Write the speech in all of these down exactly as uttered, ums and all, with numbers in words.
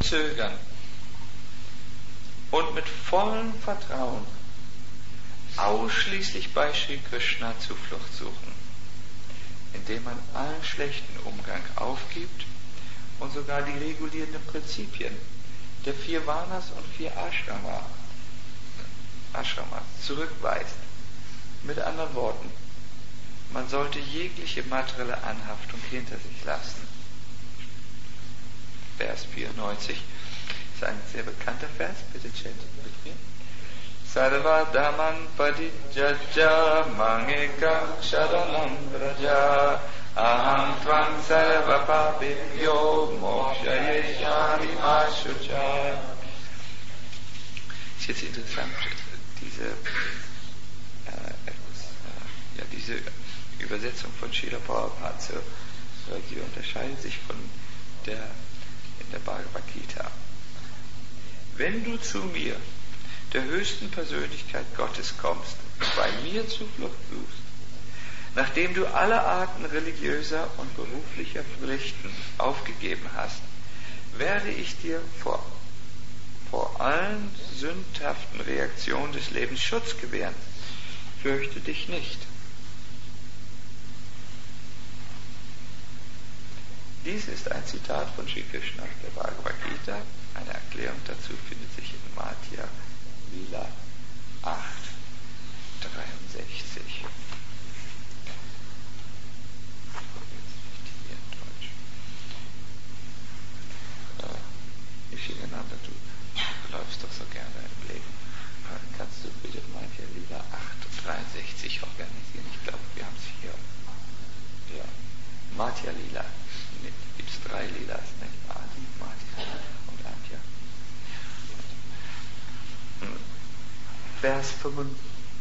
Zögern und mit vollem Vertrauen ausschließlich bei Sri Krishna Zuflucht suchen, indem man allen schlechten Umgang aufgibt und sogar die regulierenden Prinzipien der vier Varnas und vier Ashrama, Ashramas zurückweist. Mit anderen Worten, man sollte jegliche materielle Anhaftung hinter sich lassen. Vers vierundneunzig ist ein sehr bekannter Vers, bitte chantet mit mir. Sarva Dhaman Padijajja Mangekam Sharanam Vraja Aham Tvam Sarva Papibhyo Mokshayeshami Mashucha. Ist jetzt interessant, diese, äh, etwas, äh, ja, diese Übersetzung von Srila Prabhupada, weil sie unterscheidet sich von der in der Bhagavad Gita. Wenn du zu mir, der höchsten Persönlichkeit Gottes, kommst und bei mir Zuflucht suchst, nachdem du alle Arten religiöser und beruflicher Pflichten aufgegeben hast, werde ich dir vor, vor allen sündhaften Reaktionen des Lebens Schutz gewähren. Fürchte dich nicht. Dies ist ein Zitat von Sri Krishna aus der Bhagavad Gita. Eine Erklärung dazu findet sich in Madhya Lila acht dreiundsechzig. Ich schicke einander, du läufst doch so gerne im Leben. Kannst du bitte Madhya Lila acht dreiundsechzig organisieren? Ich glaube, wir haben es hier. Ja. Madhya Lila. Gibt es drei Lilas, nicht? Adi, Madhya und Antya. Vers fünfundneunzig.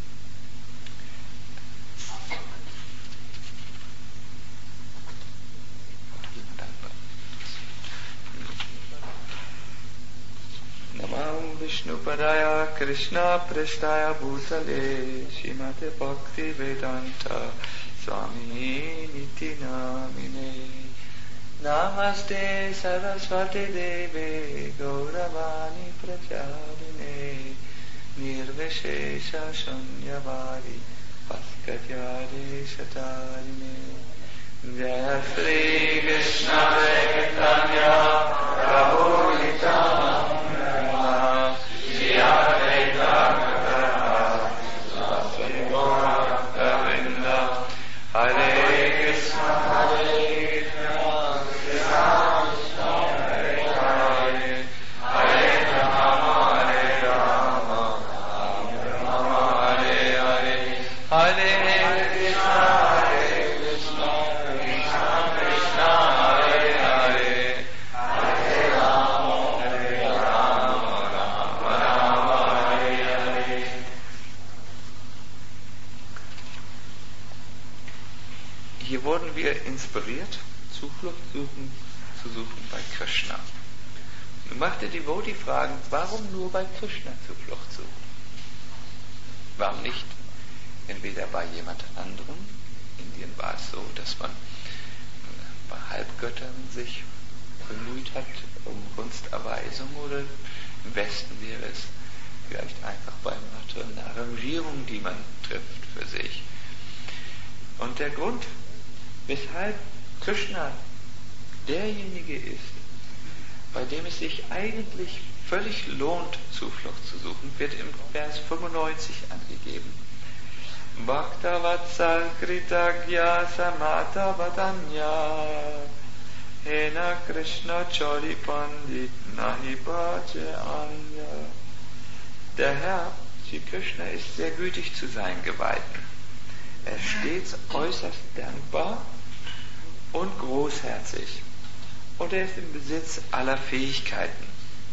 Namam Vishnupadaya Krishna Prasthaya Bhutale Srimate Bhakti Vedanta Swami Niti Namine Namaste Saraswati Deve Gauravani Pracharine Nirvishesha Shanyavari Paskatyare Shatarine Jaya Sri Krishna Chaitanya Prabhu Nityananda Shri Advaita Gadadhara Sivasati Gaura Govinda Hare Krishna Hare Hier wurden wir inspiriert, Zuflucht suchen, zu suchen bei Krishna. Nun macht der Devotee fragen, warum nur bei Krishna Zuflucht suchen? Warum nicht entweder bei jemand anderem? In Indien war es so, dass man bei Halbgöttern sich bemüht hat um Gunsterweisung, oder im Westen wäre es vielleicht einfach bei materiellen Arrangierungen, die man trifft für sich. Und der Grund, weshalb Krishna derjenige ist, bei dem es sich eigentlich völlig lohnt, Zuflucht zu suchen, wird im Vers fünfundneunzig angegeben. Bhaktavatsal kritagya samata vadanya hena Krishna chori pandit nahi bhaje anya. Der Herr, Sri Krishna, ist sehr gütig zu seinen Geweihten. Er ist stets äußerst dankbar und großherzig. Und er ist im Besitz aller Fähigkeiten.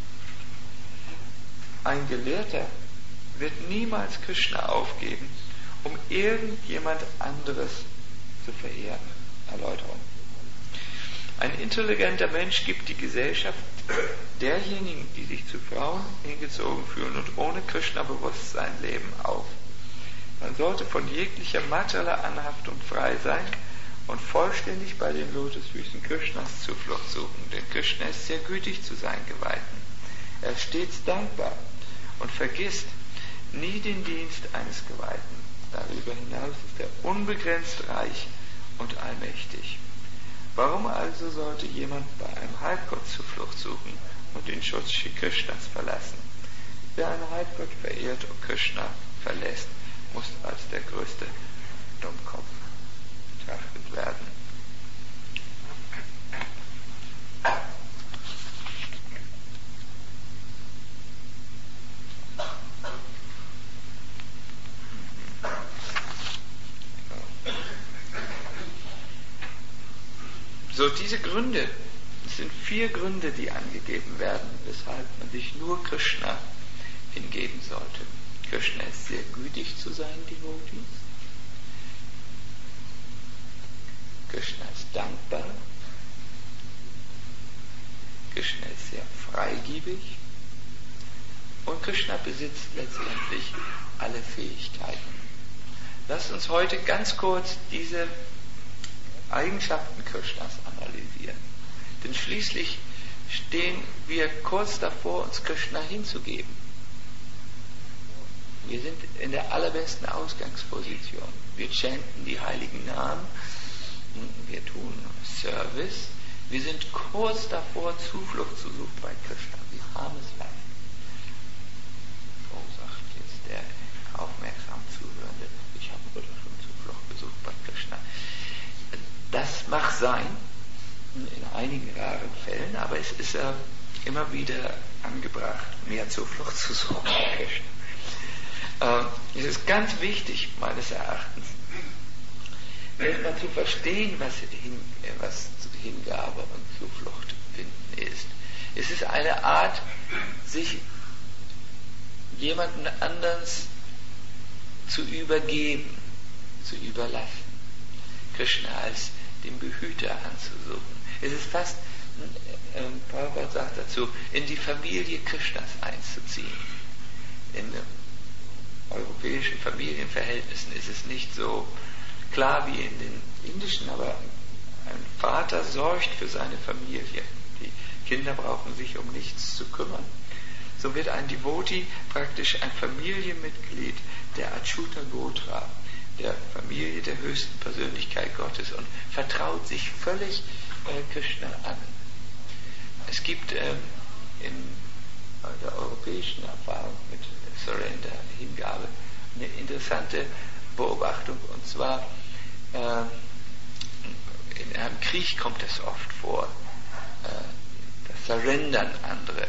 Ein Gelehrter wird niemals Krishna aufgeben, um irgendjemand anderes zu verehren. Erläuterung. Ein intelligenter Mensch gibt die Gesellschaft derjenigen, die sich zu Frauen hingezogen fühlen und ohne Krishna-Bewusstsein leben, auf. Man sollte von jeglicher materieller Anhaftung frei sein und vollständig bei den Lotusfüßen Krishnas Zuflucht suchen, denn Krishna ist sehr gütig zu seinen Geweihten. Er ist stets dankbar und vergisst nie den Dienst eines Geweihten. Darüber hinaus ist er unbegrenzt reich und allmächtig. Warum also sollte jemand bei einem Halbgott Zuflucht suchen und den Schutz Shri Krishnas verlassen? Wer einen Halbgott verehrt und Krishna verlässt, muss als der größte Dummkopf betrachtet werden. So, diese Gründe, es sind vier Gründe, die angegeben werden, weshalb man sich nur Krishna hingeben sollte. Krishna ist sehr gütig zu seinen Devotees. Krishna ist dankbar. Krishna ist sehr freigebig. Und Krishna besitzt letztendlich alle Fähigkeiten. Lasst uns heute ganz kurz diese Eigenschaften Krishnas analysieren. Denn schließlich stehen wir kurz davor, uns Krishna hinzugeben. Wir sind in der allerbesten Ausgangsposition. Wir chanten die heiligen Namen, wir tun Service, wir sind kurz davor, Zuflucht zu suchen bei Krishna. Wir haben es leicht. So sagt jetzt der aufmerksam Zuhörende, ich habe heute schon Zuflucht besucht bei Krishna. Das mag sein, in einigen raren Fällen, aber es ist äh, immer wieder angebracht, mehr Zuflucht zu suchen bei Krishna. Äh, es ist ganz wichtig, meines Erachtens, erstmal zu verstehen, was, hin, was Hingabe und Zuflucht finden ist. Es ist eine Art, sich jemanden anders zu übergeben, zu überlassen. Krishna als den Behüter anzusuchen. Es ist fast, äh, Prabhupada sagt dazu, in die Familie Krishnas einzuziehen. In äh, europäischen Familienverhältnissen ist es nicht so klar wie in den indischen, aber ein Vater sorgt für seine Familie. Die Kinder brauchen sich um nichts zu kümmern. So wird ein Devotee praktisch ein Familienmitglied der Achyuta Gotra, der Familie der höchsten Persönlichkeit Gottes, und vertraut sich völlig äh, Krishna an. Es gibt ähm, in der europäischen Erfahrung mit Surrender, Hingabe, eine interessante Beobachtung, und zwar äh, in einem Krieg kommt es oft vor, äh, das Surrendern andere.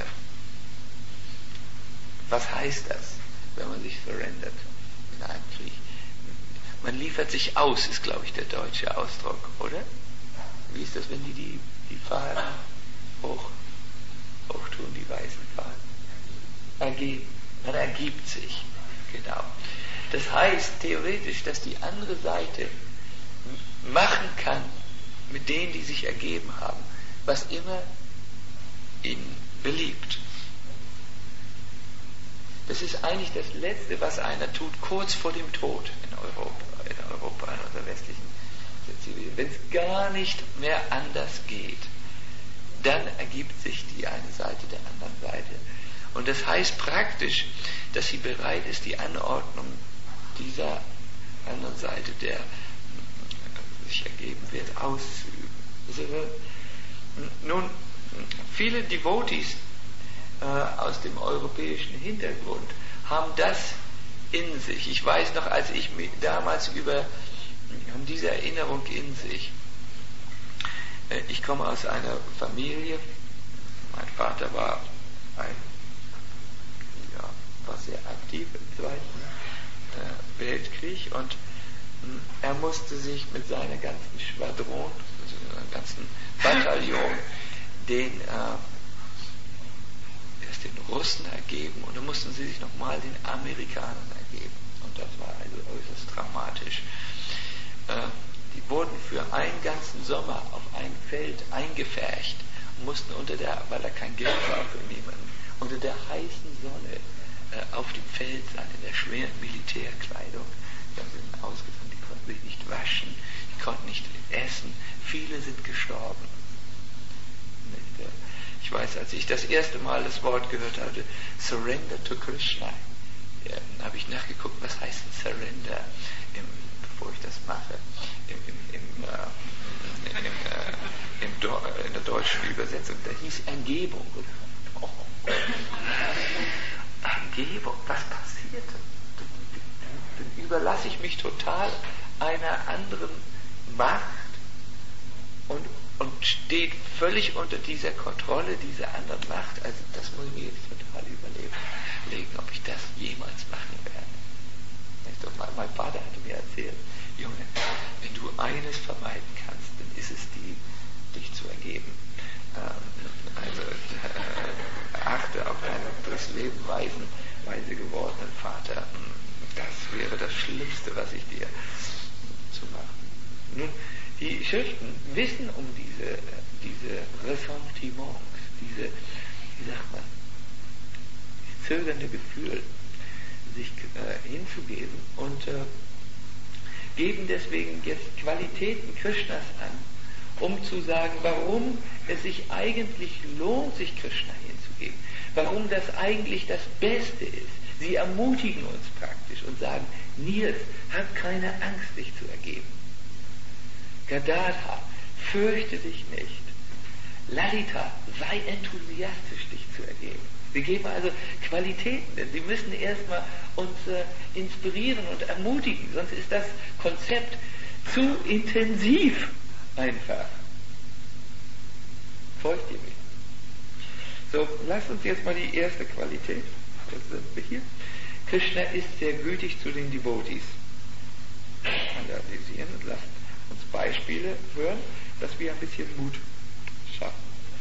Was heißt das, wenn man sich surrendert in einem Krieg? Man liefert sich aus, ist, glaube ich, der deutsche Ausdruck, oder? Wie ist das, wenn die die, die Fahnen hoch, hoch tun, die weißen Fahnen? Ergeben. Man ergibt sich. Genau. Das heißt theoretisch, dass die andere Seite machen kann mit denen, die sich ergeben haben, was immer ihnen beliebt. Das ist eigentlich das Letzte, was einer tut, kurz vor dem Tod in Europa, in Europa, in unserer westlichen Zivilisation. Wenn es gar nicht mehr anders geht, dann ergibt sich die eine Seite der anderen Seite. Und das heißt praktisch, dass sie bereit ist, die Anordnung dieser anderen Seite, der sich ergeben wird, auszuüben. Also, nun, viele Devotees äh, aus dem europäischen Hintergrund haben das in sich. Ich weiß noch, als ich mich damals über haben diese Erinnerung in sich. Äh, ich komme aus einer Familie, mein Vater war ein, ja, war sehr aktiv im Zweiten äh, Weltkrieg, und mh, er musste sich mit seiner ganzen Schwadron, also seinem ganzen Bataillon, den äh, erst den Russen ergeben, und dann mussten sie sich nochmal den Amerikanern ergeben. Und das war also äußerst dramatisch. Äh, die wurden für einen ganzen Sommer auf ein Feld eingepfercht und mussten unter der, weil da kein Geld war für niemanden, unter der heißen Sonne äh, auf dem Feld sein, in der schweren Militärkleidung. Die haben sie dann ausgefunden, die konnten konnten sich nicht waschen, die konnten nicht essen, viele sind gestorben. Ich weiß, als ich das erste Mal das Wort gehört hatte, Surrender to Krishna, ja, dann habe ich nachgeguckt, was heißt denn Surrender, im, bevor ich das mache, im, im, im, äh, im, äh, im Do- in der deutschen Übersetzung. Da hieß Ergebung. Oh, oh. Ergebung, was passiert? Dann überlasse ich mich total einer anderen Macht und und steht völlig unter dieser Kontrolle dieser anderen Macht. Also das muss ich mir jetzt total überlegen, ob ich das jemals machen werde. Mein, mein Vater hatte mir erzählt, Junge, wenn du eines vermeiden kannst, dann ist es die, dich zu ergeben. Ähm, also äh, achte auf deinen durchs Leben weisen, weise gewordenen Vater. Das wäre das Schlimmste, was ich dir zu machen. Nun, die Schriften wissen um diese, diese Ressentiments, diese, wie sagt man, dieses zögernde Gefühl, sich äh, hinzugeben und äh, geben deswegen jetzt Qualitäten Krishnas an, um zu sagen, warum es sich eigentlich lohnt, sich Krishna hinzugeben, warum das eigentlich das Beste ist. Sie ermutigen uns praktisch und sagen, Nils, hab keine Angst, dich zu ergeben. Gadadhar, fürchte dich nicht. Lalita, sei enthusiastisch, dich zu ergeben. Sie geben also Qualitäten, denn sie müssen erstmal uns äh, inspirieren und ermutigen, sonst ist das Konzept zu intensiv einfach. Folgt ihr mir? So, lasst uns jetzt mal die erste Qualität, das sind wir hier. Krishna ist sehr gütig zu den Devotees. Analysieren und lasst uns Beispiele hören, dass wir ein bisschen Mut schaffen.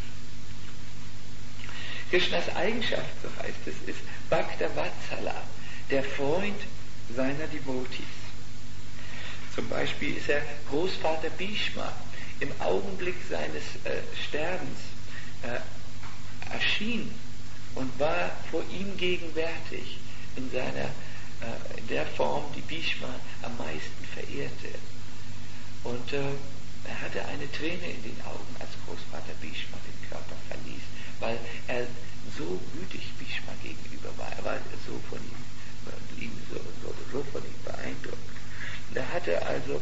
Krishnas Eigenschaft, so heißt es, ist Bhakta Vatsala, der Freund seiner Devotees. Zum Beispiel ist er Großvater Bhishma. Im Augenblick seines äh, Sterbens äh, erschien und war vor ihm gegenwärtig in seiner äh, in der Form, die Bhishma am meisten verehrte. Und äh, er hatte eine Träne in den Augen, als Großvater Bhishma den Körper verließ, weil er so gütig Bhishma gegenüber war. Er war so von ihm, ihm so, so, so von ihm beeindruckt. Und er hatte also,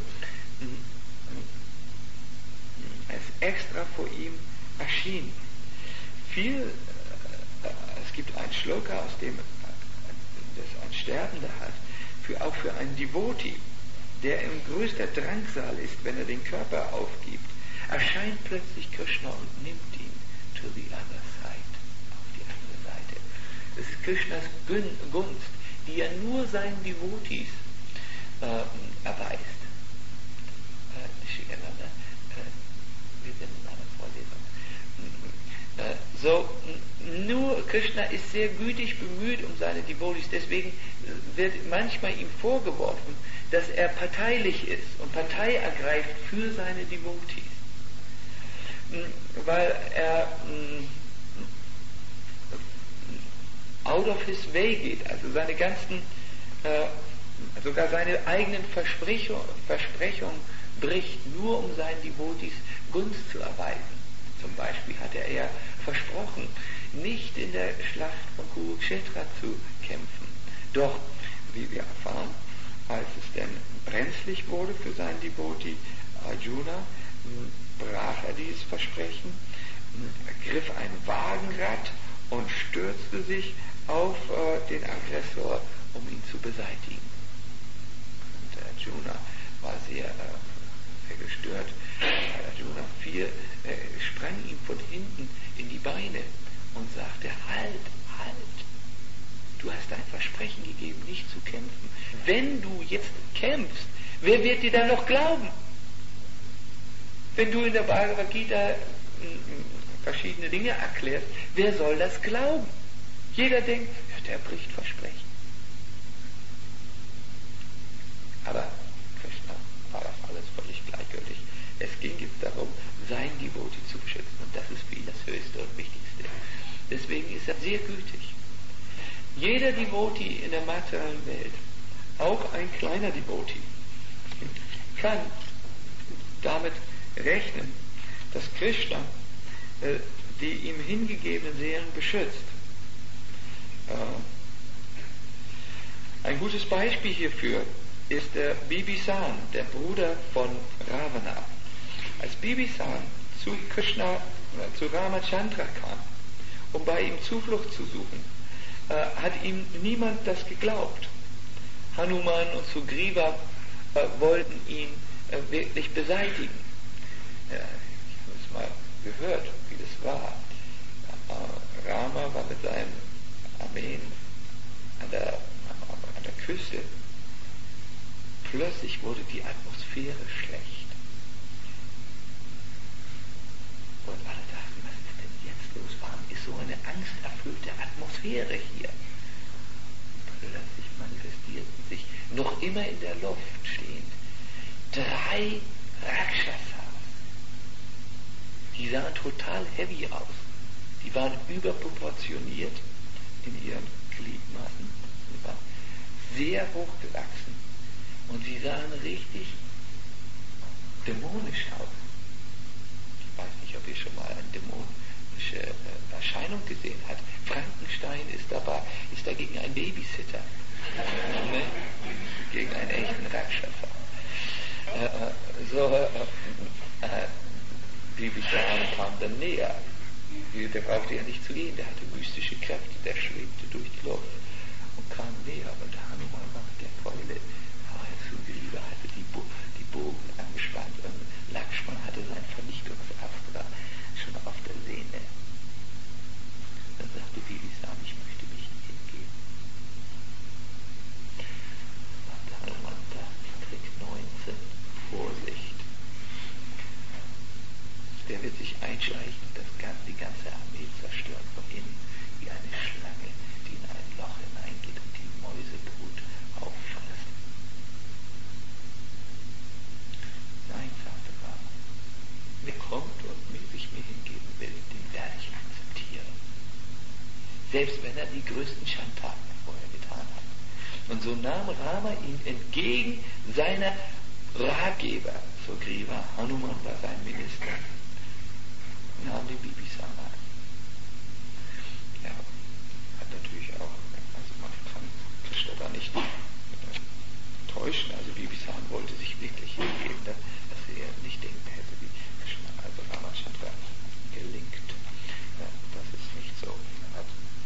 er ist extra vor ihm erschienen. Viel, äh, es gibt ein Shloka, aus dem das ein Sterbender hat, für, auch für einen Devotee, der im größter Drangsal ist, wenn er den Körper aufgibt, erscheint plötzlich Krishna und nimmt ihn to the other side, auf die andere Seite. Das ist Krishnas Gunst, die er nur seinen Devotees äh, erweist. Äh, äh, wir sind in einer Vorlesung. Äh, so, nur Krishna ist sehr gütig bemüht um seine Devotees, deswegen wird manchmal ihm vorgeworfen, dass er parteilich ist und Partei ergreift für seine Devotees. Weil er out of his way geht, also seine ganzen, äh, sogar seine eigenen Versprechungen Versprechung bricht, nur um seinen Devotees Gunst zu erweisen. Zum Beispiel hatte er ja versprochen, nicht in der Schlacht von Kurukshetra zu kämpfen. Doch, wie wir erfahren, als es denn brenzlig wurde für seinen Devotee Arjuna, brach er dieses Versprechen, griff ein Wagenrad und stürzte sich auf äh, den Aggressor, um ihn zu beseitigen. Und Arjuna war sehr, äh, sehr gestört. Arjuna fiel, äh, sprang ihm von hinten in die Beine und sagte, halt, halt, du hast ein Versprechen gegeben, nicht zu kämpfen. Wenn du jetzt kämpfst, wer wird dir dann noch glauben? Wenn du in der Bhagavad Gita verschiedene Dinge erklärst, wer soll das glauben? Jeder denkt, ja, der bricht Versprechen. Aber Krishna war das alles völlig gleichgültig. Es ging jetzt darum, sein Devotee zu beschützen. Und das ist für ihn das Höchste und Wichtigste. Deswegen ist er sehr gütig. Jeder Devotee in der materiellen Welt, auch ein kleiner Devotee, kann damit rechnen, dass Krishna äh, die ihm hingegebenen Seelen beschützt. Äh, ein gutes Beispiel hierfür ist der Bibhisan, der Bruder von Ravana. Als Bibhisan zu Krishna, äh, zu Ramachandra kam, um bei ihm Zuflucht zu suchen, äh, hat ihm niemand das geglaubt. Hanuman und Sugriva äh, wollten ihn äh, wirklich beseitigen. Ja, ich habe es mal gehört, wie das war. Äh, Rama war mit seinen Armeen an der, an der Küste. Plötzlich wurde die Atmosphäre schlecht. Und alle dachten, was ist denn jetzt los? Warum ist so eine angsterfüllte Atmosphäre hier? Und plötzlich manifestierten sich, noch immer in der Luft stehend, drei Rakshasas. Die sahen total heavy aus. Die waren überproportioniert in ihren Gliedmaßen. Sie waren sehr hochgewachsen. Und sie sahen richtig dämonisch aus. Ich weiß nicht, ob ihr schon mal eine dämonische äh, Erscheinung gesehen habt. Frankenstein ist dabei, ist dagegen ein Babysitter. Ne? Gegen einen echten Rakshasa. Äh, äh, so, äh, äh, Bibhisan kam dann näher. Der brauchte ja nicht zu gehen, der hatte mystische Kräfte, der schwebte durch die Luft und kam näher. Und Hanuman war mit der Keule, Sugriva hatte die, Bo- die Bogen angespannt und Lakshman hatte sein Vernichtungsastra schon auf der Sehne. Dann sagte Bibhisan, ich möchte mich nicht hingeben. Sagte Hanuman, Trick neunzehn, Vorsicht. Der wird sich einschleichen und das ganze, die ganze Armee zerstören von innen, wie eine Schlange, die in ein Loch hineingeht und die Mäusebrut auffasst. Nein, sagte Rama, wer kommt und sich mir hingeben will, den werde ich akzeptieren. Selbst wenn er die größten Schandtaten vorher getan hat. Und so nahm Rama ihn entgegen seiner Ratgeber, Sugriva, Hanuman war sein Minister, nahm den Bibhisan an. Ja, hat natürlich auch, also man kann Krishna da nicht äh, täuschen, also Bibhisan wollte sich wirklich hingeben, dass er nicht denken hätte, wie Krishna, also Ramachandra gelingt. Ja, das ist nicht so. Er hat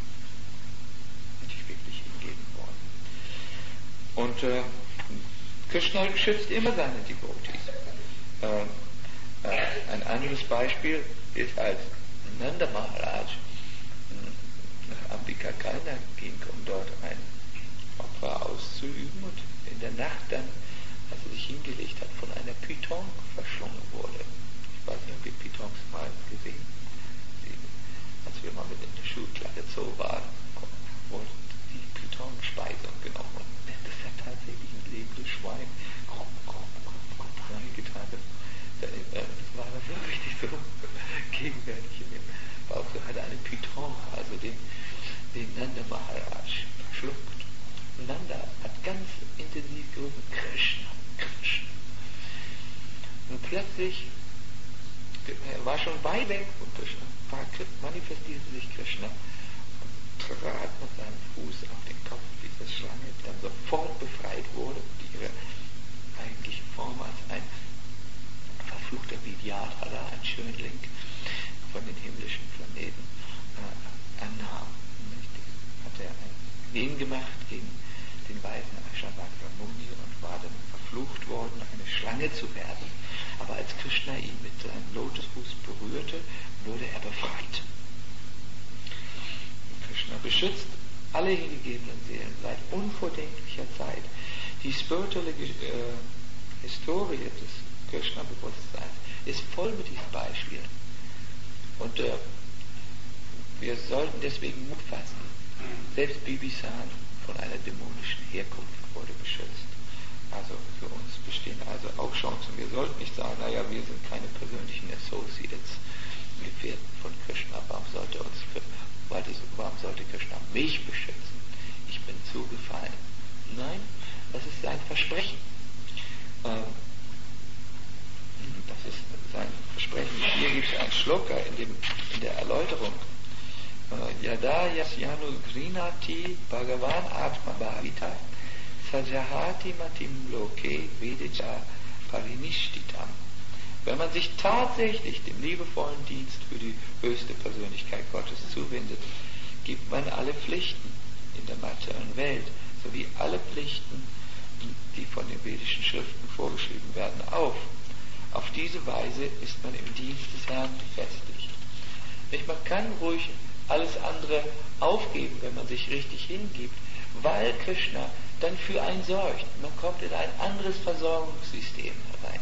sich wirklich hingeben wollen. Und äh, Krishna schützt immer seine Devotees. Äh, äh, ein anderes Beispiel ist, als Nanda Maharaj nach Ambikakanda ging, um dort ein Opfer auszuüben und in der Nacht dann, als er sich hingelegt hat, von einer Python verschlungen wurde. Ich weiß nicht, ob ihr Pythons mal gesehen habt. Als wir mal mit in der Schulklasse Zoo waren, wurde die Python-Speisung genommen. Und das hat tatsächlich ein lebendes Schwein reingetan. Das war aber so richtig so gegenwärtig in dem Bauch. So hat eine Python, also den, den Nanda Maharaj, verschluckt. Und Nanda hat ganz intensiv gerufen, Krishna, Krishna. Und plötzlich, er war schon weit weg von Krishna, manifestierte sich Krishna und trat mit seinem Fuß auf den Kopf dieser Schlange, die dann sofort befreit wurde und ihre eigentliche Form als ein verfluchter Vidyadhara, ein Schönling von den himmlischen Planeten, äh, annahm. Hat er ein Lehen gemacht gegen den weisen Ashavagya Muni und war dann verflucht worden, eine Schlange zu werden. Aber als Krishna ihn mit seinem Lotusfuß berührte, wurde er befreit. Und Krishna beschützt alle hingegebenen Seelen seit unvordenklicher Zeit. Die spirituelle äh, Historie des Krishna-Bewusstseins ist voll mit diesen Beispielen. Und äh, wir sollten deswegen Mut fassen. Selbst Bibhisan von einer dämonischen Herkunft wurde beschützt. Also für uns bestehen also auch Chancen. Wir sollten nicht sagen, naja, wir sind keine persönlichen Associates, Gefährten von Krishna. Warum sollte uns für, warum sollte Krishna mich beschützen? Ich bin zugefallen. Nein, das ist sein Versprechen. Ähm, Yada yasyanu grinati bhagavan atma bhavita sajahati matim loke vedecha parinishtitam. Wenn man sich tatsächlich dem liebevollen Dienst für die höchste Persönlichkeit Gottes zuwendet, gibt man alle Pflichten in der materiellen Welt sowie alle Pflichten, die von den vedischen Schriften vorgeschrieben werden, auf. Auf diese Weise ist man im Dienst des Herrn befestigt. Nicht, man kann ruhig alles andere aufgeben, wenn man sich richtig hingibt, weil Krishna dann für einen sorgt. Man kommt in ein anderes Versorgungssystem herein.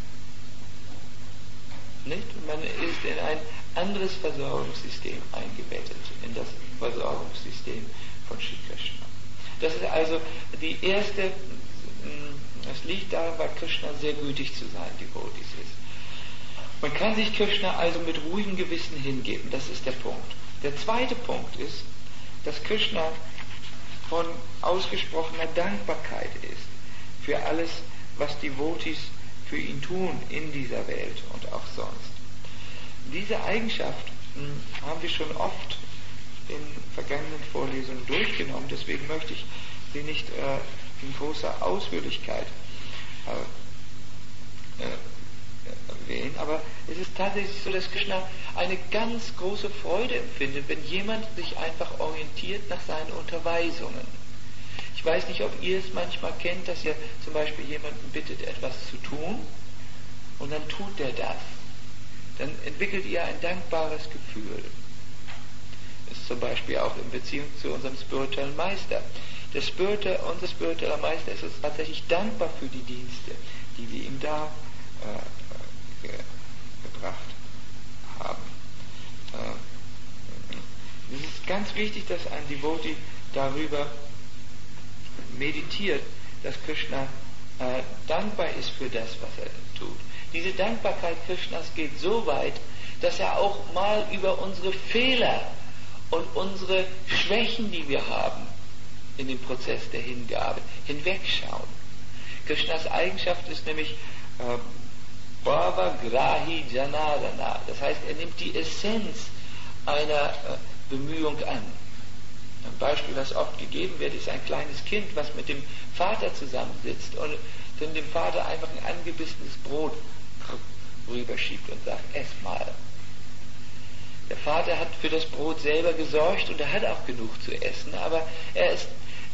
Nicht? Man ist in ein anderes Versorgungssystem eingebettet, in das Versorgungssystem von Shri Krishna. Das ist also die erste, es liegt daran, weil Krishna sehr gütig zu seinen Devotees ist. Man kann sich Krishna also mit ruhigem Gewissen hingeben, das ist der Punkt. Der zweite Punkt ist, dass Krishna von ausgesprochener Dankbarkeit ist für alles, was Devotees für ihn tun in dieser Welt und auch sonst. Diese Eigenschaft mh, haben wir schon oft in vergangenen Vorlesungen durchgenommen, deswegen möchte ich sie nicht äh, in großer Ausführlichkeit äh, äh, erwähnen, aber es ist tatsächlich so, dass Krishna eine ganz große Freude empfindet, wenn jemand sich einfach orientiert nach seinen Unterweisungen. Ich weiß nicht, ob ihr es manchmal kennt, dass ihr zum Beispiel jemanden bittet, etwas zu tun, und dann tut der das. Dann entwickelt ihr ein dankbares Gefühl. Das ist zum Beispiel auch in Beziehung zu unserem spirituellen Meister. Der Spiritual, unser spiritueller Meister ist uns tatsächlich dankbar für die Dienste, die wir ihm da äh, ge, gebracht haben. Äh, es ist ganz wichtig, dass ein Devotee darüber meditiert, dass Krishna äh, dankbar ist für das, was er tut. Diese Dankbarkeit Krishnas geht so weit, dass er auch mal über unsere Fehler und unsere Schwächen, die wir haben, in dem Prozess der Hingabe hinwegschauen. Krishnas Eigenschaft ist nämlich äh, Bhava Grahi Janardana. Das heißt, er nimmt die Essenz einer äh, Bemühung an. Ein Beispiel, das oft gegeben wird, ist ein kleines Kind, was mit dem Vater zusammensitzt und dann dem Vater einfach ein angebissenes Brot rüberschiebt und sagt, ess mal. Der Vater hat für das Brot selber gesorgt und er hat auch genug zu essen, aber er ist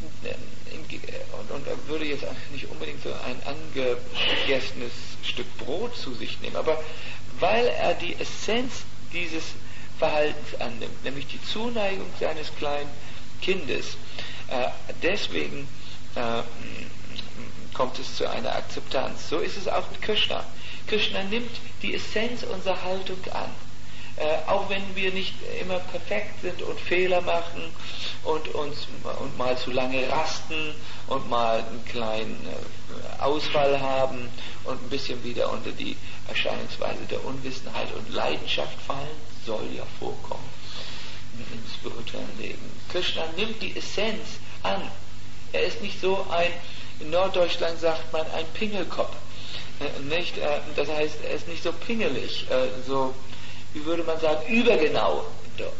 und, und er würde jetzt nicht unbedingt so ein angegessenes Stück Brot zu sich nehmen, aber weil er die Essenz dieses Verhaltens annimmt, nämlich die Zuneigung seines kleinen Kindes, äh, deswegen äh, kommt es zu einer Akzeptanz. So ist es auch mit Krishna. Krishna nimmt die Essenz unserer Haltung an. Äh, auch wenn wir nicht immer perfekt sind und Fehler machen und uns und mal zu lange rasten und mal einen kleinen äh, Ausfall haben und ein bisschen wieder unter die Erscheinungsweise der Unwissenheit und Leidenschaft fallen, soll ja vorkommen im spirituellen Leben. Krishna nimmt die Essenz an. Er ist nicht so ein, in Norddeutschland sagt man, ein Pingelkopf. Äh, nicht, äh, das heißt, er ist nicht so pingelig, äh, so wie würde man sagen, übergenau in, in,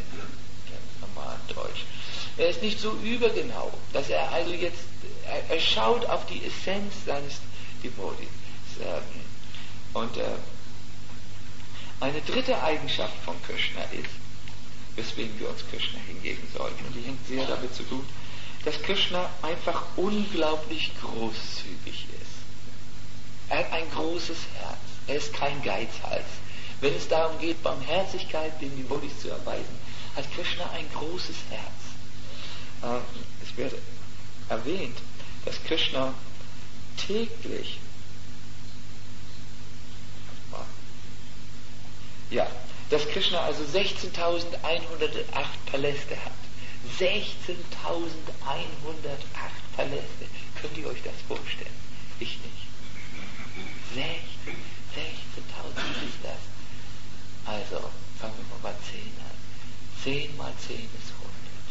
in normalen Deutsch. Er ist nicht so übergenau, dass er also jetzt, er, er schaut auf die Essenz seines Devotees. Und äh, eine dritte Eigenschaft von Krishna ist, weswegen wir uns Krishna hingeben sollten, und die hängt sehr damit zu tun, dass Krishna einfach unglaublich großzügig ist. Er hat ein großes Herz. Er ist kein Geizhals. Wenn es darum geht, Barmherzigkeit den Devotees zu erweisen, hat Krishna ein großes Herz. Äh, es wird erwähnt, dass Krishna täglich ja, dass Krishna also sechzehntausendeinhundertacht Paläste hat. sechzehntausendeinhundertacht Paläste. Könnt ihr euch das vorstellen? Ich nicht. sechzehntausend, wie ist das? Also, fangen wir mal bei zehn an. zehn mal zehn ist hundert.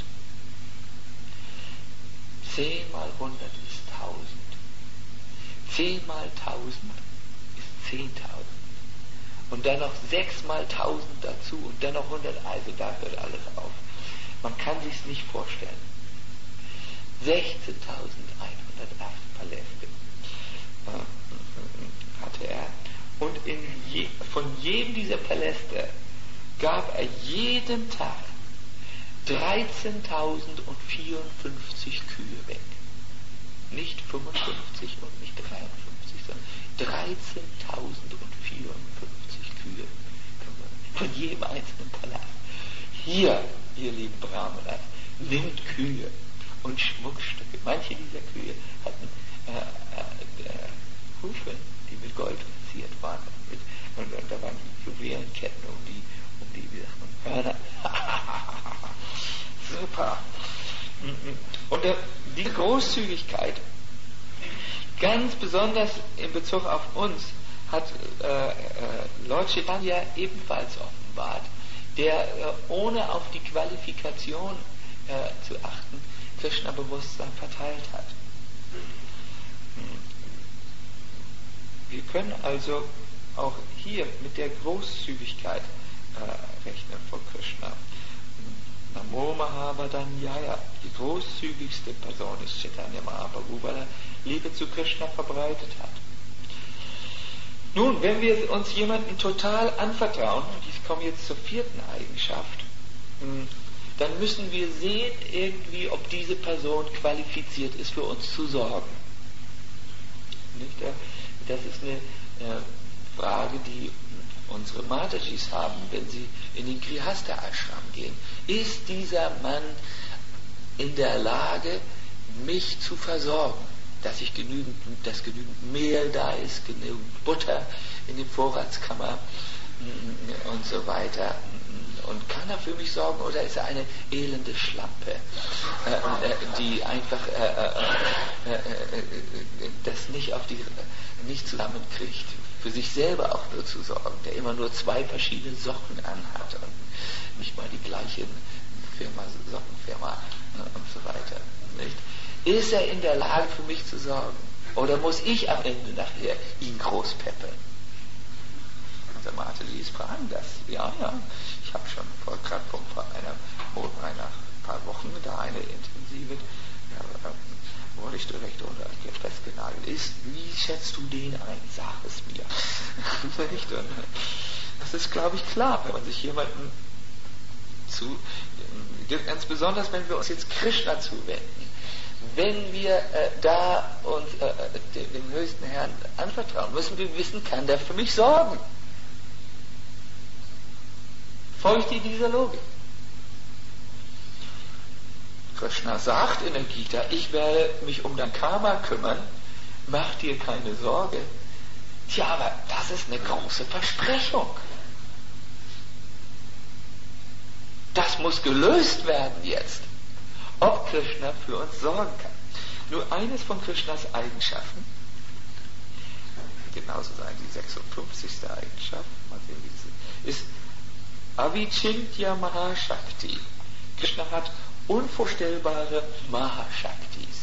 zehn mal hundert ist tausend. zehn mal tausend ist zehntausend. Und dann noch sechs mal tausend dazu und dann noch hundert, also da hört alles auf. Man kann sich es nicht vorstellen. sechzehntausendeinhundertacht Paläste äh, hatte er. Und in je, von jedem dieser Paläste gab er jeden Tag dreizehntausendvierundfünfzig Kühe weg. Nicht fünfundfünfzig und nicht dreiundfünfzig, sondern dreizehntausendvierundfünfzig Kühe von jedem einzelnen Palast. Hier, ihr lieben Brahmanas, nimmt Kühe und Schmuckstücke. Manche dieser Kühe hatten äh, äh, äh, Hufe, die mit Gold verziert waren. Mit, und, und da waren die Juwelenketten um die, um die, wie sagt man, Hörner. Super. Und der, die Großzügigkeit, ganz besonders in Bezug auf uns, hat äh, äh, Lord Chaitanya ebenfalls offenbart, der äh, ohne auf die Qualifikation äh, zu achten, Krishna-Bewusstsein verteilt hat. Wir können also auch hier mit der Großzügigkeit äh, rechnen vor Krishna. Namo Mahavadanyaya, die großzügigste Person ist Chaitanya Mahaprabhu, weil er Liebe zu Krishna verbreitet hat. Nun, wenn wir uns jemanden total anvertrauen, ich komme jetzt zur vierten Eigenschaft, dann müssen wir sehen irgendwie, ob diese Person qualifiziert ist, für uns zu sorgen. Nicht? Das ist eine äh, Frage, die unsere Matajis haben, wenn sie in den Grihastha Ashram gehen. Ist dieser Mann in der Lage, mich zu versorgen, dass ich genügend, dass genügend Mehl da ist, genügend Butter in den Vorratskammer und so weiter. Und kann er für mich sorgen, oder ist er eine elende Schlampe, äh, äh, die einfach äh, äh, äh, äh, das nicht auf die nicht zusammenkriegt, für sich selber auch nur zu sorgen, der immer nur zwei verschiedene Socken anhat und nicht mal die gleiche Firma, Sockenfirma und so weiter. Nicht? Ist er in der Lage, für mich zu sorgen? Oder muss ich am Ende nachher ihn großpeppeln? Unser Mateli fragen das. Ja, ja. Ich habe schon vor, gerade vor einer, einer paar Wochen da eine intensive, ja, wurde ich direkt unter festgenagelt. Ist, wie schätzt du den ein? Sag es mir. Das ist, glaube ich, klar, wenn man sich jemanden zu, ganz besonders, wenn wir uns jetzt Krishna zuwenden, wenn wir äh, da uns äh, dem, dem höchsten Herrn anvertrauen, müssen wir wissen, kann der für mich sorgen? Folgt ihr dieser Logik? Krishna sagt in der Gita, ich werde mich um dein Karma kümmern, mach dir keine Sorge. Tja, aber das ist eine große Versprechung. Das muss gelöst werden jetzt, ob Krishna für uns sorgen kann. Nur eines von Krishnas Eigenschaften, genauso sein die sechsundfünfzigste Eigenschaft, mal sehen, wie sie ist, Avichintya Mahashakti. Krishna hat unvorstellbare Mahashaktis.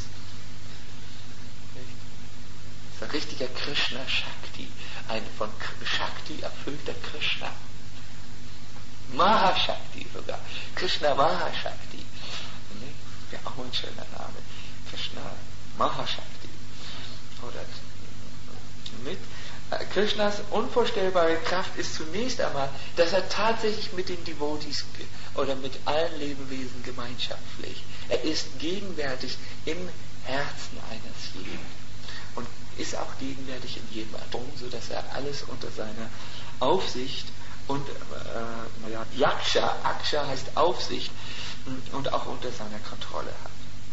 Das ist ein richtiger Krishna-Shakti, ein von Shakti erfüllter Krishna. Mahashakti sogar. Krishna Mahashakti. Ja, auch ein schöner Name. Krishna Mahashakti. Oder mit Krishnas unvorstellbare Kraft ist zunächst einmal, dass er tatsächlich mit den Devotees oder mit allen Lebewesen Gemeinschaft pflegt. Er ist gegenwärtig im Herzen eines jeden und ist auch gegenwärtig in jedem Atom, sodass er alles unter seiner Aufsicht und äh, ja, Yaksha, Aksha heißt Aufsicht, und auch unter seiner Kontrolle hat.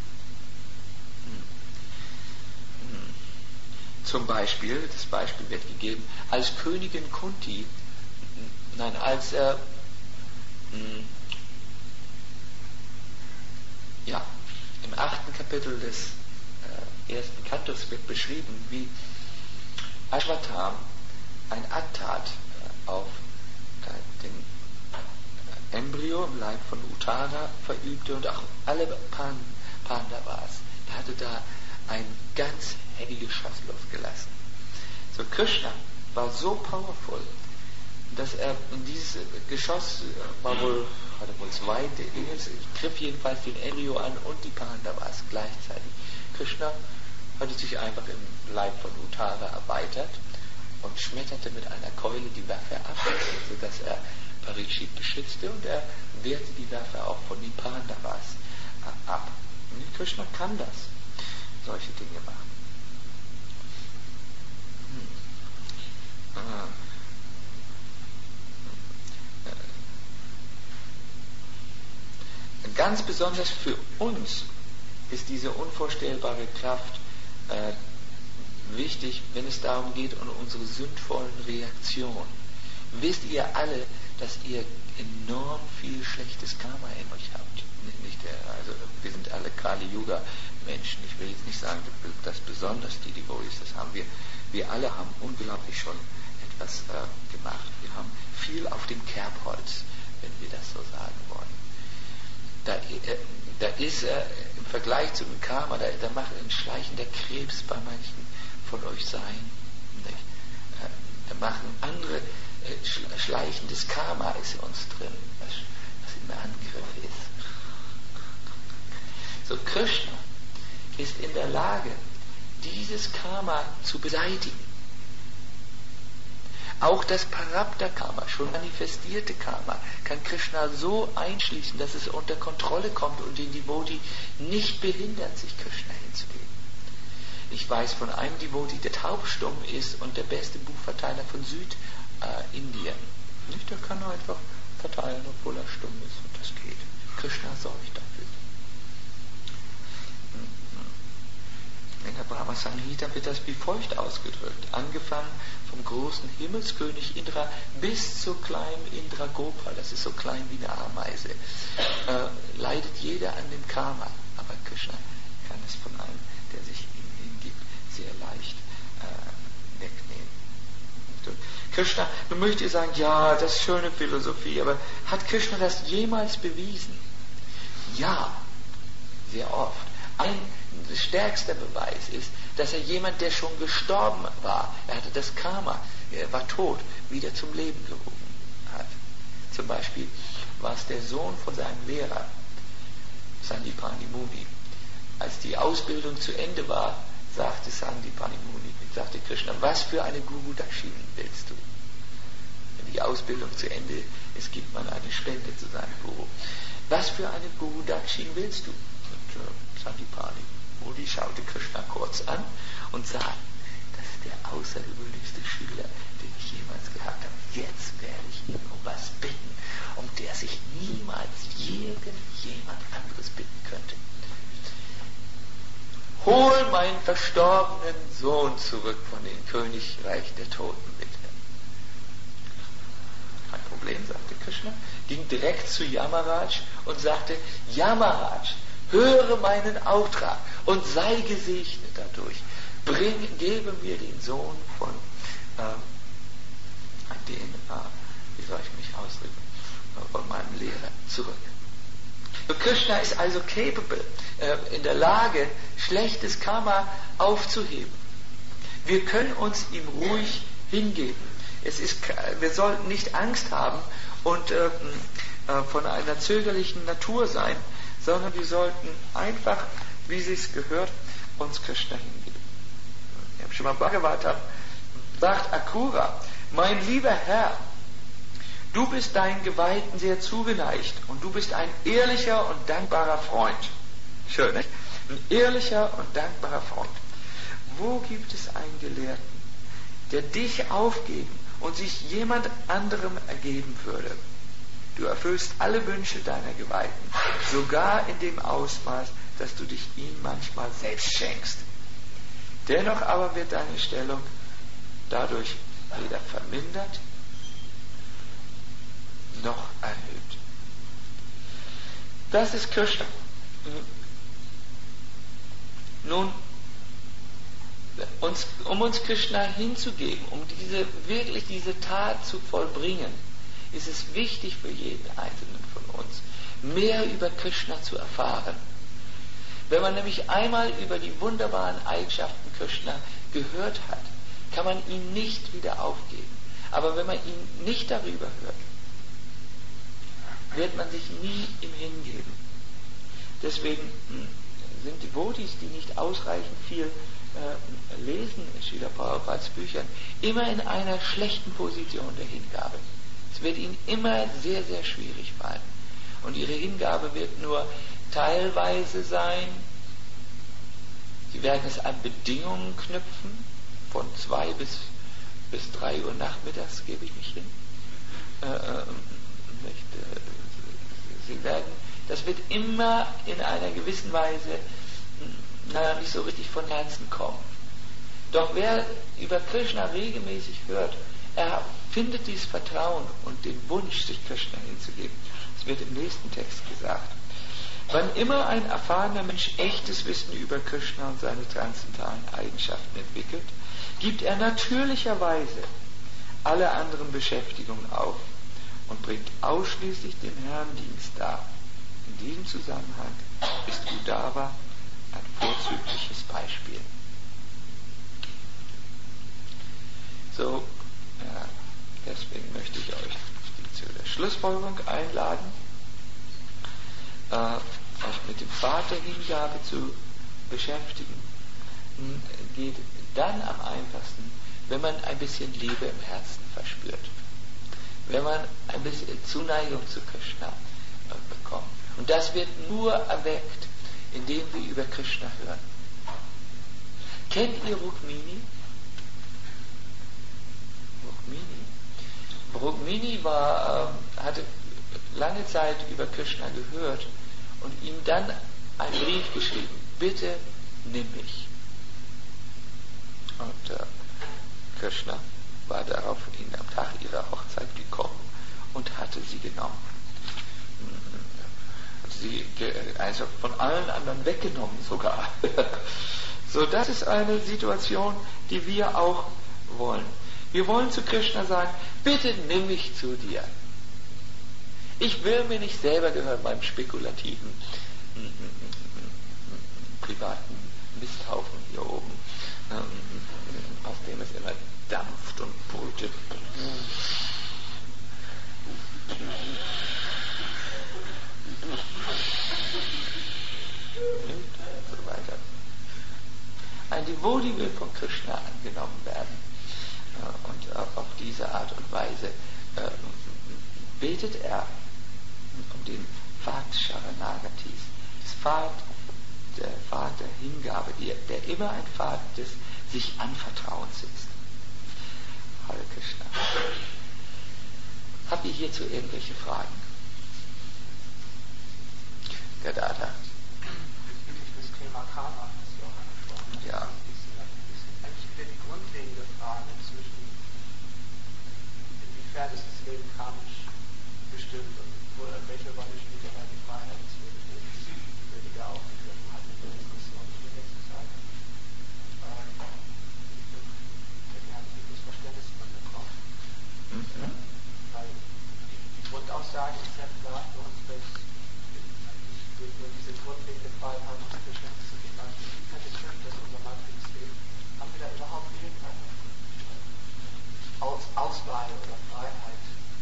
Zum Beispiel, das Beispiel wird gegeben, als Königin Kunti, nein, als äh, ja, im achten Kapitel des äh, ersten Kantos wird beschrieben, wie Ashwatam ein Attat äh, auf äh, den äh, Embryo im Leib von Uttara verübte und auch alle Pan, Pandavas. Er hatte da ein ganz heavy Geschoss losgelassen. So, Krishna war so powerful, dass er dieses Geschoss war wohl, hatte wohl zwei Dinge, griff jedenfalls den Embryo an und die Pandavas gleichzeitig. Krishna hatte sich einfach im Leib von Uttara erweitert und schmetterte mit einer Keule die Waffe ab, sodass er Parikshit beschützte, und er wehrte die Waffe auch von den Pandavas ab. Und Krishna kann das, solche Dinge machen. Hm. Ah. Ganz besonders für uns ist diese unvorstellbare Kraft äh, wichtig, wenn es darum geht, um unsere sündvollen Reaktionen. Wisst ihr alle, dass ihr enorm viel schlechtes Karma in euch habt? Nicht, nicht, also wir sind alle Kali-Yuga-Menschen. Ich will jetzt nicht sagen, dass besonders die Devotees das haben. Wir, wir alle haben unglaublich schon etwas äh, gemacht. Wir haben viel auf dem Kerbholz, wenn wir das so sagen wollen. Da, äh, da ist äh, im Vergleich zu dem Karma, da, da macht ein schleichender Krebs bei manchen von euch sein. Nicht? Äh, da machen andere äh, schleichendes Karma ist in uns drin, was, was im Angriff ist. So, Krishna ist in der Lage, dieses Karma zu beseitigen. Auch das Parabdha-Karma, schon manifestierte Karma, kann Krishna so einschließen, dass es unter Kontrolle kommt und den Devotee nicht behindert, sich Krishna hinzugeben. Ich weiß von einem Devotee, der taubstumm ist und der beste Buchverteiler von Südindien. Nicht, der kann einfach verteilen, obwohl er stumm ist, und das geht. Krishna sorgt dafür. In der Brahma Samhita wird das wie folgt ausgedrückt. Angefangen vom großen Himmelskönig Indra bis zur kleinen Indra Gopal, das ist so klein wie eine Ameise, äh, leidet jeder an dem Karma. Aber Krishna kann es von einem, der sich ihm hingibt, sehr leicht äh, wegnehmen. Krishna, nun möchtet ihr sagen, ja, das ist schöne Philosophie, aber hat Krishna das jemals bewiesen? Ja, sehr oft. Ein stärkster Beweis ist, dass er jemand, der schon gestorben war, er hatte das Karma, er war tot, wieder zum Leben gerufen hat. Zum Beispiel war es der Sohn von seinem Lehrer, Sandipani Muni. Als die Ausbildung zu Ende war, sagte Sandipani Muni, sagte Krishna, was für eine Guru Dakshin willst du? Wenn die Ausbildung zu Ende ist, gibt man eine Spende zu seinem Guru. Was für eine Guru Dakshin willst du? Und äh, Sandipani Muni schaute Krishna kurz an und sah, das ist der außergewöhnlichste Schüler, den ich jemals gehabt habe. Jetzt werde ich ihn um was bitten, um der sich niemals irgendjemand anderes bitten könnte. Hol meinen verstorbenen Sohn zurück von dem Königreich der Toten, bitte. Kein Problem, sagte Krishna, ging direkt zu Yamaraj und sagte, Yamaraj, höre meinen Auftrag und sei gesegnet dadurch. Bring, gebe mir den Sohn von äh, den, äh, wie soll ich mich ausdrücken, äh, von meinem Lehrer zurück. Krishna ist also capable, äh, in der Lage, schlechtes Karma aufzuheben. Wir können uns ihm ruhig hingeben. Es ist, wir sollten nicht Angst haben und äh, äh, von einer zögerlichen Natur sein, sondern wir sollten einfach, wie sie es gehört, uns Krishna hingeben. Ich habe schon mal Bhagavatam, sagt Akura, mein lieber Herr, du bist deinen Geweihten sehr zugeneigt und du bist ein ehrlicher und dankbarer Freund. Schön, nicht? Ein ehrlicher und dankbarer Freund. Wo gibt es einen Gelehrten, der dich aufgeben und sich jemand anderem ergeben würde? Du erfüllst alle Wünsche deiner Geweihten, sogar in dem Ausmaß, dass du dich ihnen manchmal selbst schenkst. Dennoch aber wird deine Stellung dadurch weder vermindert noch erhöht. Das ist Krishna. Nun, uns, um uns Krishna hinzugeben, um diese, wirklich diese Tat zu vollbringen, ist es wichtig für jeden Einzelnen von uns, mehr über Krishna zu erfahren. Wenn man nämlich einmal über die wunderbaren Eigenschaften Krishna gehört hat, kann man ihn nicht wieder aufgeben. Aber wenn man ihn nicht darüber hört, wird man sich nie ihm hingeben. Deswegen sind die Bodhis, die nicht ausreichend viel äh, lesen in Srila Prabhupads Büchern, immer in einer schlechten Position der Hingabe. Es wird ihnen immer sehr, sehr schwierig fallen. Und ihre Hingabe wird nur teilweise sein. Sie werden es an Bedingungen knüpfen. Von zwei bis, bis drei Uhr nachmittags gebe ich mich hin. Äh, äh, nicht, äh, sie werden, das wird immer in einer gewissen Weise naja, nicht so richtig von Herzen kommen. Doch wer über Krishna regelmäßig hört, er findet dieses Vertrauen und den Wunsch, sich Krishna hinzugeben. Das wird im nächsten Text gesagt. Wann immer ein erfahrener Mensch echtes Wissen über Krishna und seine transzendentalen Eigenschaften entwickelt, gibt er natürlicherweise alle anderen Beschäftigungen auf und bringt ausschließlich den Herrndienst dar. In diesem Zusammenhang ist Uddhava ein vorzügliches Beispiel. So, ja, deswegen möchte ich euch zu der Schlussfolgerung einladen, äh, euch mit dem Pfad der Hingabe zu beschäftigen. Geht dann am einfachsten, wenn man ein bisschen Liebe im Herzen verspürt. Wenn man ein bisschen Zuneigung zu Krishna äh, bekommt. Und das wird nur erweckt, indem wir über Krishna hören. Kennt ihr Rukmini? Rukmini? Rukmini war, ähm, hatte lange Zeit über Krishna gehört und ihm dann einen Brief geschrieben. Bitte nimm mich. Und äh, Krishna war daraufhin am Tag ihrer Hochzeit gekommen und hatte sie genommen. Sie also von allen anderen weggenommen sogar. So, das ist eine Situation, die wir auch wollen. Wir wollen zu Krishna sagen, bitte nimm mich zu dir. Ich will mir nicht selber gehören beim spekulativen privaten Misthaufen hier oben, aus dem es immer dampft und brütet. Und so weiter. Ein Devotee will von Krishna angenommen werden. Und auf diese Art und Weise betet er um den Pfad Sharanagatis, das Pfad, der Pfad der Hingabe, der immer ein Pfad des sich Anvertrauens ist. Hare Krishna. Habt ihr hierzu irgendwelche Fragen? Gadada. Bezüglich des Thema Karma, das Sie auch angesprochen haben. Ja. Ist eigentlich wieder die grundlegende Frage zwischen, inwiefern ist das Leben karmisch bestimmt und wo, welche Rolle spielt dabei die Freiheit, das wir über die wir aufgegriffen hatten in der Diskussion, die wir letztes Tag. Ähm, wir haben ein Missverständnis von bekommen. Mhm. Weil die, die Grundaussage ist ja klar für uns, dass wir nur diese grundlegende Freiheit haben, uns Verständnis zu geben. Wie kann es stimmen, dass unser Matrix-Leben, haben wir da überhaupt irgendeine Aus Auswahl oder Freiheit?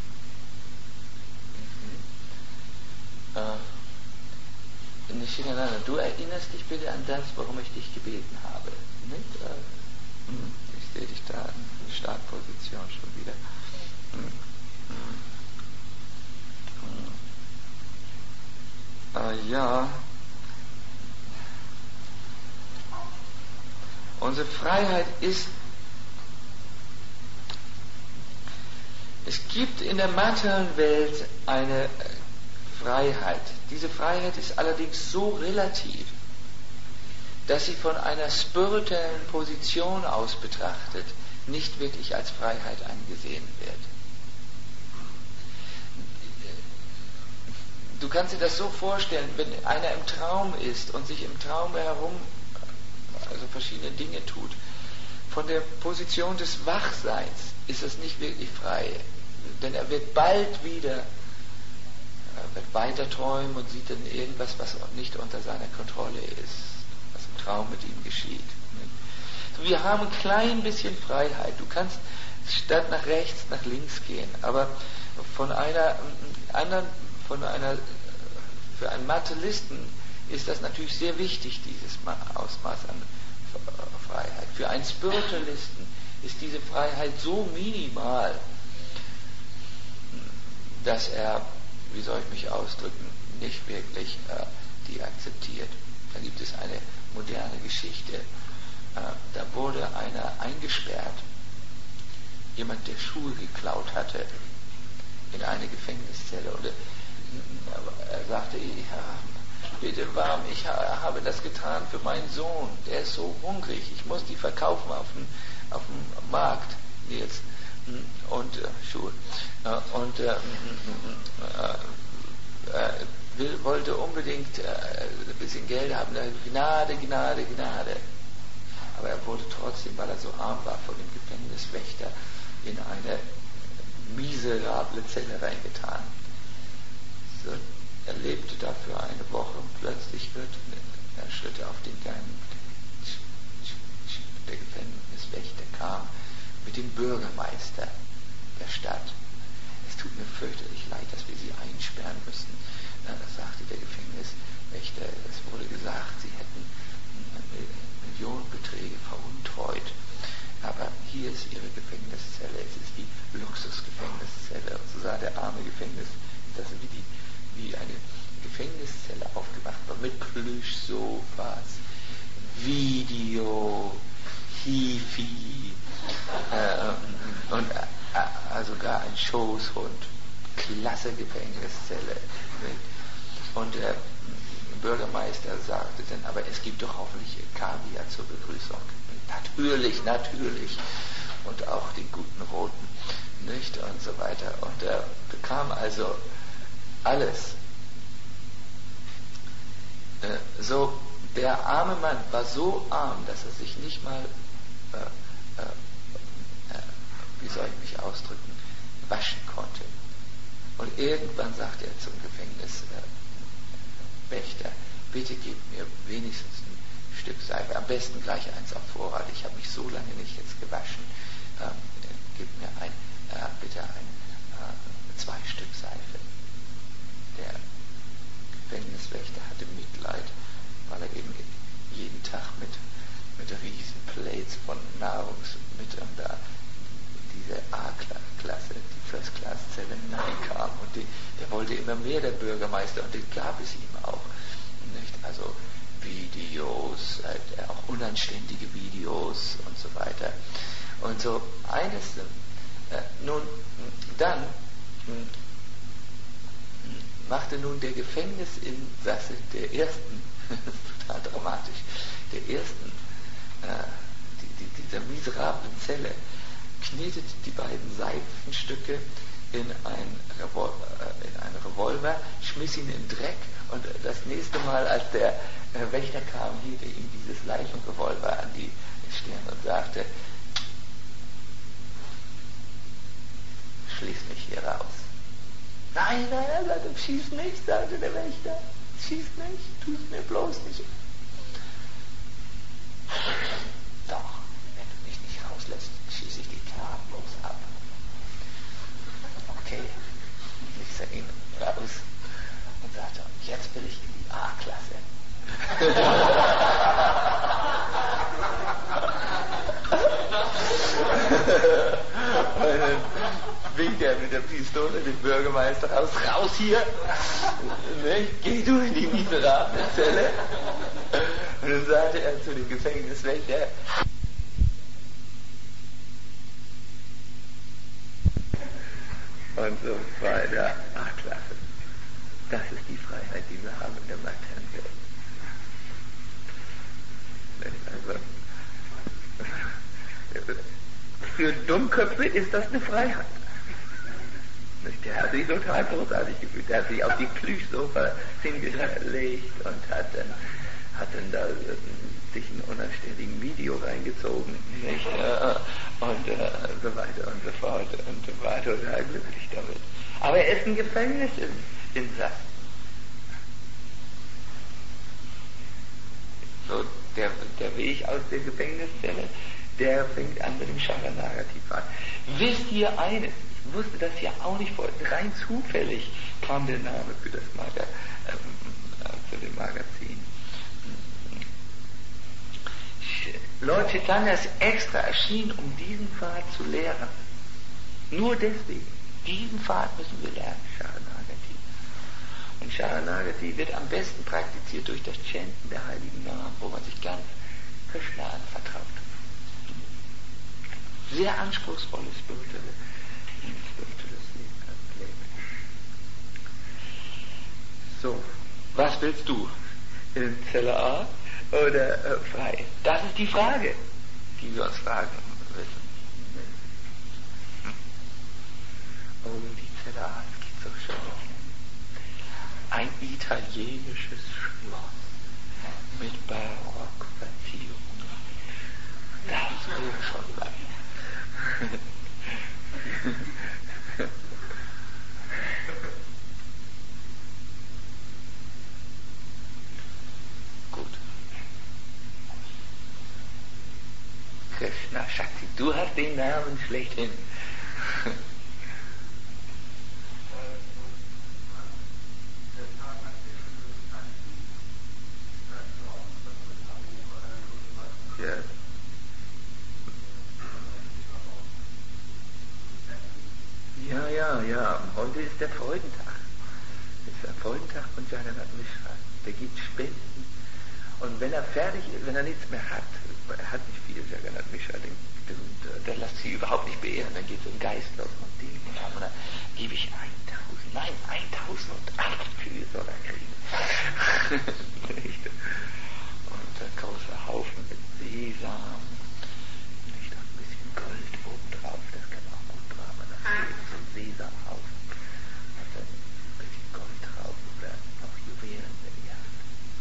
Mhm. Äh, Nishinananda, du erinnerst dich bitte an das, worum ich dich gebeten habe. Nicht? Äh, ich sehe dich da in Startposition schon wieder. Äh, ja, unsere Freiheit ist, es gibt in der materiellen Welt eine Freiheit. Diese Freiheit ist allerdings so relativ, dass sie von einer spirituellen Position aus betrachtet nicht wirklich als Freiheit angesehen wird. Du kannst dir das so vorstellen, wenn einer im Traum ist und sich im Traum herum also verschiedene Dinge tut, von der Position des Wachseins ist es nicht wirklich frei, denn er wird bald wieder, er wird weiter träumen und sieht dann irgendwas, was nicht unter seiner Kontrolle ist, was im Traum mit ihm geschieht. Wir haben ein klein bisschen Freiheit. Du kannst statt nach rechts, nach links gehen. Aber von einer anderen, von einer, für einen Materialisten ist das natürlich sehr wichtig, dieses Ausmaß an Freiheit. Für einen Spiritualisten ist diese Freiheit so minimal, dass er, wie soll ich mich ausdrücken, nicht wirklich äh, die akzeptiert. Da gibt es eine moderne Geschichte. Äh, da wurde einer eingesperrt, jemand, der Schuhe geklaut hatte, in eine Gefängniszelle. Und er, er sagte, ja, bitte warm, ich habe das getan für meinen Sohn, der ist so hungrig, ich muss die verkaufen auf dem, auf dem Markt, Nils. Und äh, Schuhe. Äh, und äh, äh, äh, will, wollte unbedingt äh, ein bisschen Geld haben, Gnade, Gnade, Gnade. Aber er wurde trotzdem, weil er so arm war, von dem Gefängniswächter in eine miserable Zelle reingetan. So, er lebte dafür eine Woche und plötzlich wird er Schritte auf den Gang. Der Gefängniswächter kam mit dem Bürgermeister der Stadt. Es tut mir fürchterlich leid, dass wir Sie einsperren müssen. Na, das sagte der Gefängniswächter. Es wurde gesagt, Sie hätten Millionenbeträge veruntreut. Aber hier ist Ihre Gefängniszelle. Es ist die Luxusgefängniszelle. Und so sah der arme Gefängnis, das wie, die, wie eine Gefängniszelle aufgemacht war, mit Plüschsofas, Video, Hifi, äh, und äh, sogar ein Schoßhund. Klasse Gefängniszelle. Und der Bürgermeister sagte dann, aber es gibt doch hoffentlich Kaviar zur Begrüßung. Natürlich, natürlich. Und auch den guten Roten, nicht? Und so weiter. Und er bekam also alles. Äh, so, der arme Mann war so arm, dass er sich nicht mal, äh, äh, äh, wie soll ich mich ausdrücken, waschen konnte. Und irgendwann sagte er zum Gefängniswächter, äh, bitte gebt mir wenigstens ein Stück Seife, am besten gleich eins auf Vorrat. Ich habe mich so lange nicht jetzt gewaschen. Ähm, äh, gebt mir ein, äh, bitte ein, äh, zwei Stück Seife. Der Gefängniswächter hatte Mitleid, weil er eben jeden Tag mit, mit riesen Plates von Nahrungsmitteln da diese A-Klasse, die First-Class-Zelle hineinkam. Und die, der wollte immer mehr, der Bürgermeister, und den gab es ihm auch. Nicht? Also Videos, äh, auch unanständige Videos und so weiter. Und so eines, äh, nun, dann mh, machte nun der Gefängnisinsasse der ersten, das ist total dramatisch, der ersten, äh, die, die, dieser miserablen Zelle, knetet die beiden Seifenstücke in ein, Revol äh, in einen Revolver, schmiss ihn in Dreck, und das nächste Mal, als der äh, Wächter kam, hielt er ihm dieses Leichenrevolver an die Stirn und sagte, schließ mich hier raus. Nein, nein, er sagte, schieß nicht, sagte der Wächter, schieß nicht, tu es mir bloß nicht. Doch, wenn du mich nicht rauslässt, schieße ich die Knaben bloß ab. Okay, ließ er ihn raus und sagte, jetzt will ich in die A-Klasse. Und dann winkt er mit der Pistole den Bürgermeister raus, raus hier, ne? Geh du in die miserable Zelle. Und dann sagte er zu dem Gefängniswächter, und so weiter. A-Klasse. Das ist die Freiheit, die wir haben in der materiellen Welt. Also, für Dummköpfe ist das eine Freiheit. Der hat sich total großartig gefühlt. Der hat sich auf die Plüschsofa hingelegt und hat dann, hat dann da sich ein unanständigen Video reingezogen. Nicht? Und äh, so weiter und so fort. Und war total glücklich damit. Aber er ist ein Gefängnisinsasse. So, der, der Weg aus der Gefängniszelle, der fängt an mit dem Sharanagati-Pfad. Wisst ihr eines? Ich wusste das ja auch nicht vorher. Rein zufällig kam der Name für das Maga, äh, für den Magazin. Lord Chaitanya ist extra erschienen, um diesen Pfad zu lehren. Nur deswegen. Diesen Pfad müssen wir lernen, Sharanagati. Und Sharanagati wird am besten praktiziert durch das Chanten der heiligen Namen, wo man sich ganz Krishna anvertraut. Sehr anspruchsvolles spirituelles Leben. So, was willst du? In Zelle A oder äh, frei? Das ist die Frage, die wir uns fragen müssen. Oh, die Zelle A, das geht so schön. Ein italienisches Schloss mit Barockverzierungen. Das will schon sein. Gut. Krishna Shakti, du hast den Namen schlechthin. Ja, ja, ja. Heute ist der Freudentag. Das ist der Freudentag von Jagannath Mishra. Der gibt Spenden. Und wenn er fertig ist, wenn er nichts mehr hat, er hat nicht viel, Jagannath Mishra, den, den, der lässt sich überhaupt nicht beehren, dann geht es im Geist los und Ding und haben, und dann gebe ich eintausend, nein, eintausendachtzig Kühe soll er kriegen. Und ein großer Haufen mit Sesam, nicht ein bisschen Gold oben drauf, das kann auch gut drauf, und das ist so ein Sesamhaufen, und dann ein bisschen Gold drauf oder noch Juwelen, wenn ihr habt.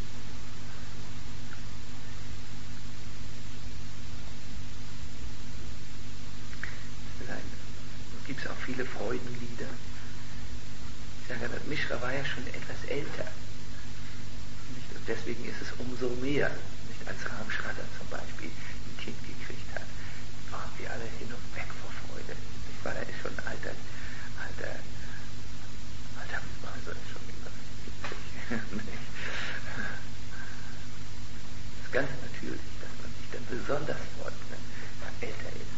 Es gibt auch viele Freudenlieder. Jagannath Mishra war ja schon etwas älter. Nicht? Und deswegen ist es umso mehr, nicht? Als Ram Shraddha zum Beispiel ein Kind gekriegt hat, waren wir alle hin und weg vor Freude. Nicht? Weil er ist schon ein alter, alter, alter, also schon über siebzig. Das ist ganz natürlich, dass man sich dann besonders freut, wenn man älter ist.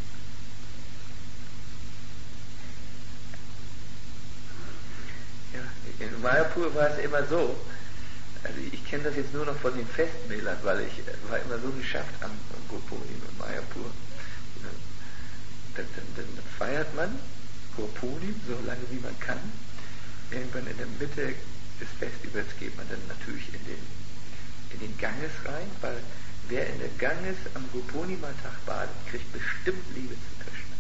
Ja, in Mayapur war es immer so, also ich kenne das jetzt nur noch von den Festmälern, weil ich war immer so geschafft am, am Gurpurnim und Mayapur. Dann, dann, dann feiert man Gurpurnim so lange wie man kann. Irgendwann in der Mitte des Festivals geht man dann natürlich in den, in den Ganges rein, weil wer in der Ganges am Gurpurnima-Tag badet, kriegt bestimmt Liebe zu Krishna.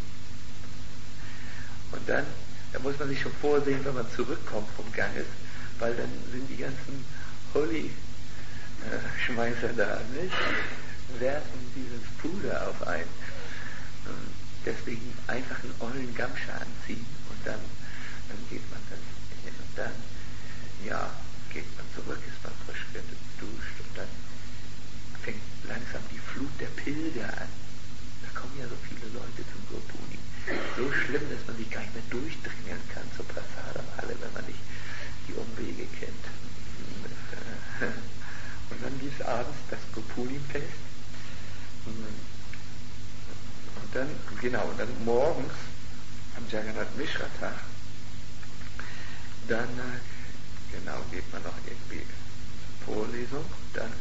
Und dann Da muss man sich schon vorsehen, wenn man zurückkommt vom Ganges, weil dann sind die ganzen Holy-Schmeißer da, nicht? Werfen dieses Puder auf einen. Und deswegen einfach einen ollen Gamscha anziehen und dann, dann geht man dann hin und dann, ja, geht man zurück, ist man frisch geduscht und dann fängt langsam die Flut der Pilger an. Da kommen ja so viele Leute zum Gurpurnim. So schlimm, dass man sich gar nicht mehr durchdringen kann zur Prasadam-Halle, wenn man nicht die Umwege kennt. Und dann gibt es abends das Gurpurnim-Fest. Und dann, genau, und dann morgens am Jagannath Mishra-Tag, dann, genau, geht man noch irgendwie Vorlesung, dann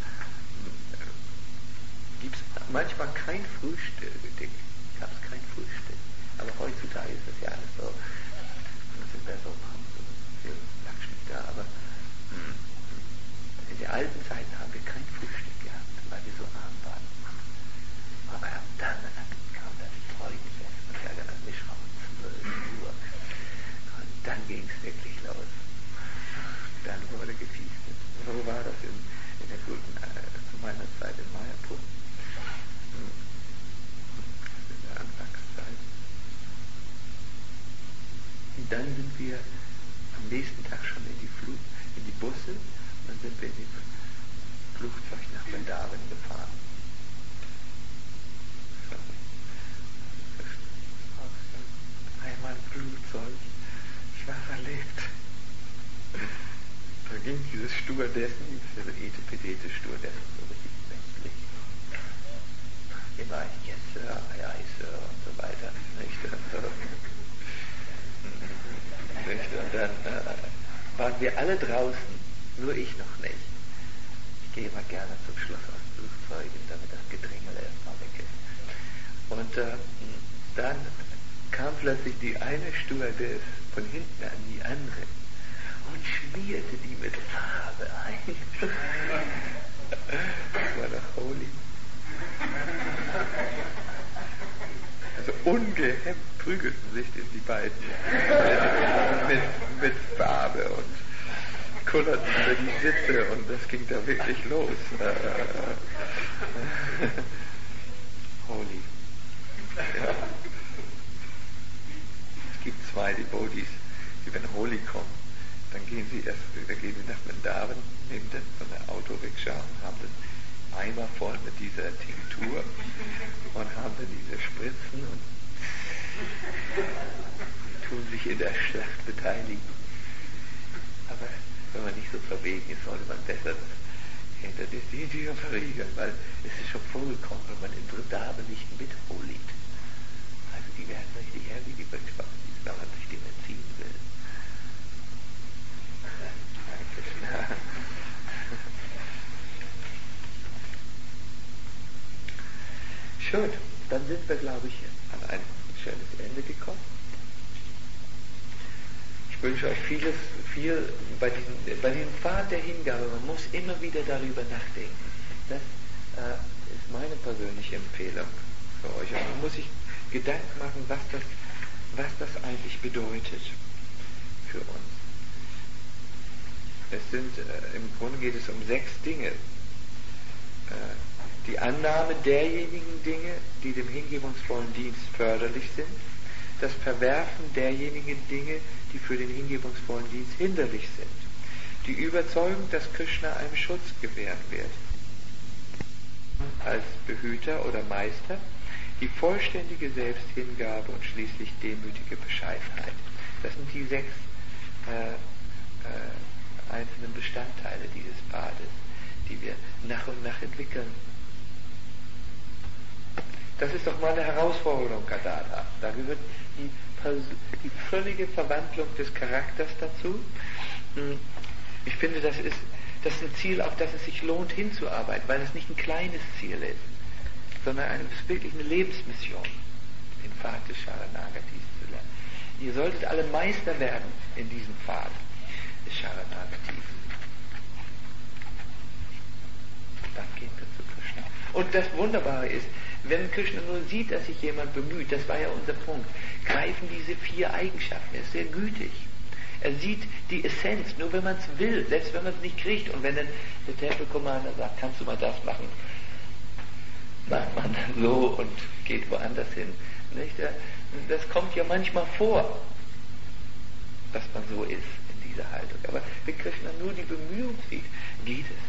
gibt es manchmal kein Frühstück. Ich habe es kein Frühstück. Aber heutzutage ist das ja alles so, dann sind wir so, haben so viel Lakshmi da, aber hm, in der alten Zeit haben wir kein Frühstück gehabt, weil wir so arm waren. Aber dann, dann kam das Freudenfest und Jagannath Mishra um zwölf Uhr. Und dann ging es wirklich los. Dann wurde gefeastet. So war das in, in der guten, äh, zu meiner Zeit in Mayapur. Hm. In der Anfangszeit. Und dann sind wir am nächsten Tag schon in die Flug, in die Busse, und dann sind wir in die Flugzeug nach Vrindavan gefahren. So. Stewardessen, also Etepetete Stewardessen, so richtig menschlich. Immer yes sir, aye aye sir und so weiter. Nicht? Nicht? Und dann äh, waren wir alle draußen, nur ich noch nicht. Ich gehe immer gerne zum Schloss aus Flugzeugen, damit das Gedrängel erstmal weg ist. Und äh, dann kam plötzlich die eine Stewardess von hinten an die andere und schmierte die mit Farbe ein. Das war doch holy. Also ungehemmt prügelten sich die beiden mit, mit Farbe und kullerten über die Sitze und das ging da wirklich los. Holy. Ja. Es gibt zwei Devotees, die wenn Holy kommen, dann gehen sie erst, da gehen sie nach Vrindavan, nehmen dann von der Autorikscha und haben dann Eimer voll mit dieser Tinktur und haben dann diese Spritzen und tun sich in der Schlacht beteiligen. Aber wenn man nicht so verwegen ist, sollte man besser hinter die Tür verriegeln, weil es ist schon vorgekommen, wenn man in Vrindavan nicht mitholt. Also die werden richtig heavy, die Bhaktis, wenn man sich dem entziehen will. Krishna. Schön, dann sind wir, glaube ich, an ein schönes Ende gekommen. Ich wünsche euch vieles, viel bei diesem, bei diesem Pfad der Hingabe. Man muss immer wieder darüber nachdenken. Das äh, ist meine persönliche Empfehlung für euch. Und man muss sich Gedanken machen, was das, was das eigentlich bedeutet für uns. Es sind, äh, im Grunde geht es um sechs Dinge. Äh, die Annahme derjenigen Dinge, die dem hingebungsvollen Dienst förderlich sind, das Verwerfen derjenigen Dinge, die für den hingebungsvollen Dienst hinderlich sind, die Überzeugung, dass Krishna einem Schutz gewähren wird, als Behüter oder Meister, die vollständige Selbsthingabe und schließlich demütige Bescheidenheit. Das sind die sechs äh, äh, einzelnen Bestandteile dieses Pfades, die wir nach und nach entwickeln. Das ist doch mal eine Herausforderung, Gadadhar. Da gehört die, die völlige Verwandlung des Charakters dazu. Ich finde, das ist, das ist ein Ziel, auf das es sich lohnt hinzuarbeiten, weil es nicht ein kleines Ziel ist, sondern eine, es ist wirklich eine Lebensmission, den Pfad des Sharanagatis zu lernen. Ihr solltet alle Meister werden in diesem Pfad des Sharanagatis. Dann gehen wir zu Krishna. Und das Wunderbare ist, wenn Krishna nur sieht, dass sich jemand bemüht, das war ja unser Punkt, greifen diese vier Eigenschaften. Er ist sehr gütig. Er sieht die Essenz, nur wenn man es will, selbst wenn man es nicht kriegt. Und wenn dann der Temple Commander sagt, kannst du mal das machen, macht man dann so und geht woanders hin. Nicht? Das kommt ja manchmal vor, dass man so ist in dieser Haltung. Aber wenn Krishna nur die Bemühung sieht, geht es.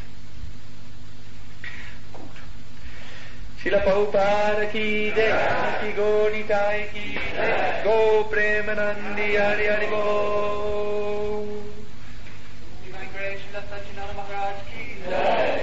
Srila Prabhupada ki jai, ki Gaur Nitai ki jai, Go Premanandi Hari Hari Bo. Divine Grace Srila Satyananda Maharaj ki jai.